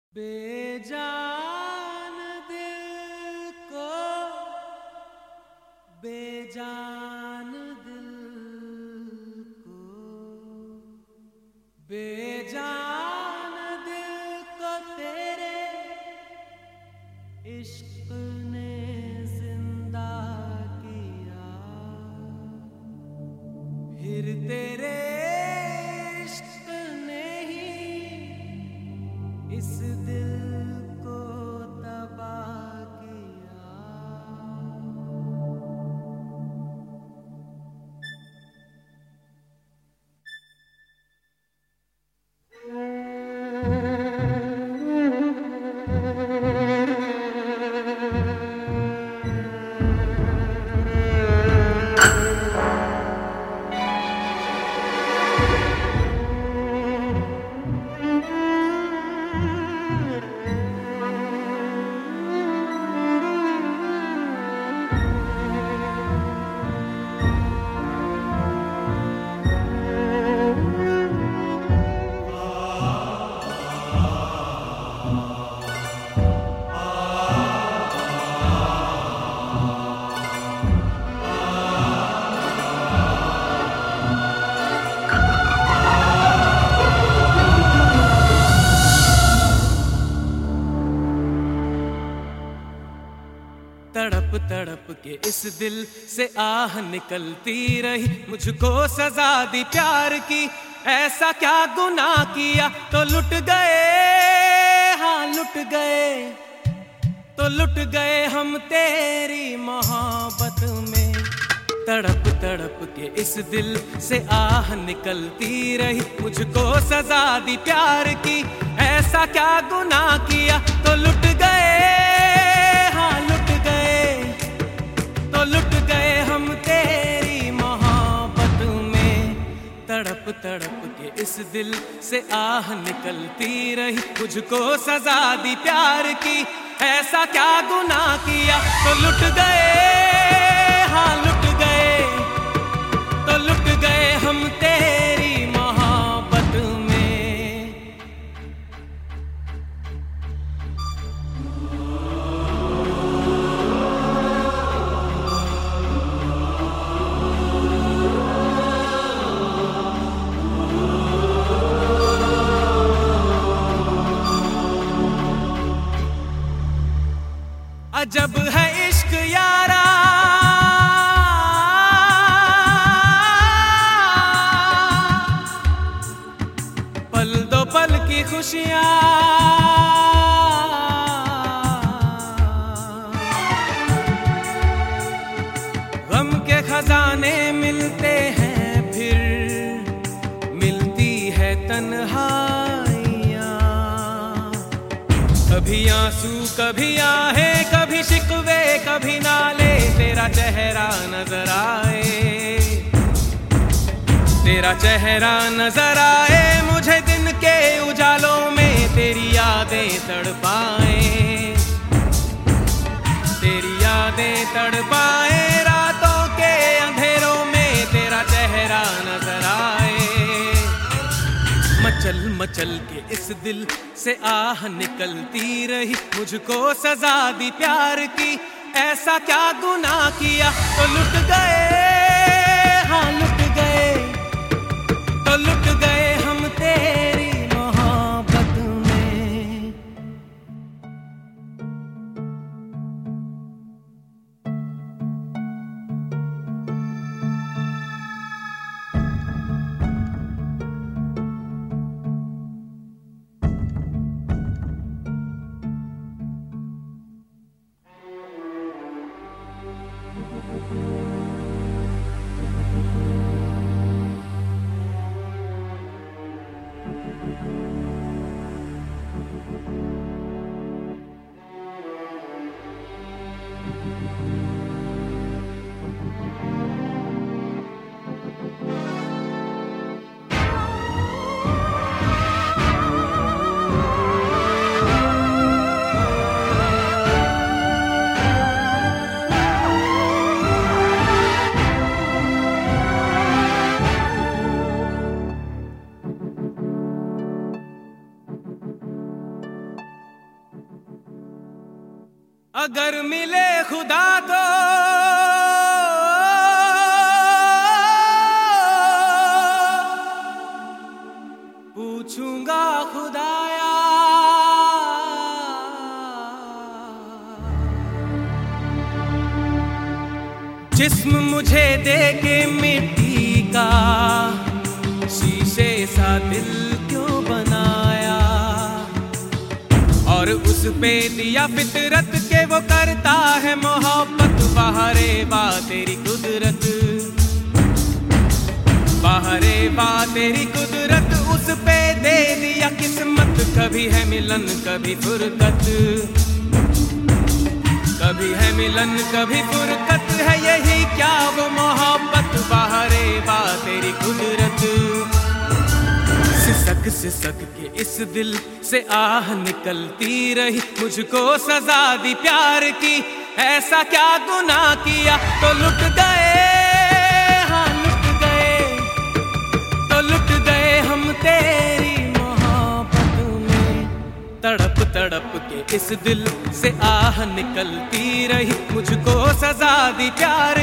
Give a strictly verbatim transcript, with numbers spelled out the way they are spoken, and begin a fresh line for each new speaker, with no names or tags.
बेजान दिल को बेजान दिल को बेजान दिल को तेरे इश्क ने जिंदा किया। फिर तेरे इश्क ने ही इस दिल को तबाह किया। तड़प तड़प के इस दिल से आह निकलती रही, मुझको सजा दी प्यार की। ऐसा क्या गुनाह किया तो लुट गए, हाँ लुट गए, तो लुट गए हम तेरी मोहब्बत में। तड़प तड़प के इस दिल से आह निकलती रही, मुझको सजा दी प्यार की। ऐसा क्या गुनाह किया तो लुट गए, हाँ लुट गए, तो लुट गए हम तेरी मोहब्बत में। तड़प तड़प के इस दिल से आह निकलती रही, मुझको सजा दी प्यार की। ऐसा क्या गुनाह किया तो लुट गए, हाँ लुट गए, तो लुट गए हम तेरी मोहब्बत में। अजब है इश्क यारा, पल दो पल की खुशियां, गम के खजाने मिलते हैं, फिर मिलती है तन्हाइयां। कभी आंसू कभी आहे, कभी शिकवे कभी नाले, तेरा चेहरा नजर आए, तेरा चेहरा नजर आए मुझे दिन के उजालों में। तेरी यादें तड़पाए, तेरी यादें तड़पाए, रातों के अंधेरों में तेरा चेहरा नजर आए। मचल मचल के इस दिल से आह निकलती रही, मुझको सजा दी प्यार की। ऐसा क्या गुनाह किया तो लुट गए, हाँ लुट गए, तो लुट गए हम तेरी मोहब्बत में। अगर मिले खुदा तो पूछूंगा खुदाया जिस्म मुझे दे के मिट्टी का शीशे सा दिल क्यों बनाया और उस पे दिया फितरत के वो करता है मोहब्बत। बाहरे बा तेरी कुदरत, बाहरे बा तेरी कुदरत, उस पे दे दिया किस्मत। कभी है मिलन कभी फुरकत, कभी है मिलन कभी फुरकत, है यही क्या वो मोहब्बत। बाहरे बा तेरी कुदरत, सिसक सिसक के इस दिल से आह निकलती रही, मुझको सजा दी प्यार की। ऐसा क्या गुनाह किया तो लुट गए, हाँ लुट गए, तो लुट गए हम तेरी मोहब्बत में। तड़प तड़प के इस दिल से आह निकलती रही, मुझको सजा दी प्यार